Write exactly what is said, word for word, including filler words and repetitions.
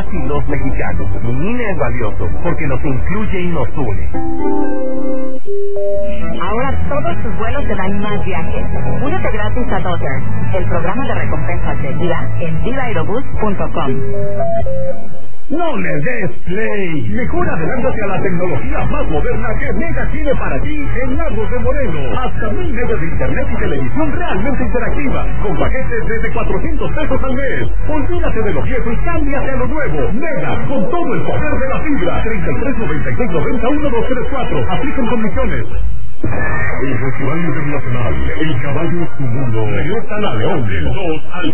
y los mexicanos. Mi I N E es valioso porque nos incluye y nos une. Ahora todos tus vuelos te dan más viajes. Únete gratis a Dotter, el programa de recompensas de Viva en viva aerobús punto com. No le des play. Mejor adelántate a la tecnología más moderna que Mega tiene para ti en Lagos de Moreno. Hasta mil megas de internet y televisión realmente interactiva, con paquetes desde cuatrocientos pesos al mes. Olvídate de lo viejo y cámbiate a lo nuevo. Mega, con todo el poder de la fibra. treinta y tres noventa y seis noventa uno dos tres cuatro. Aplican condiciones. El Festival Internacional El Caballo es tu mundo. Regresa la León del dos al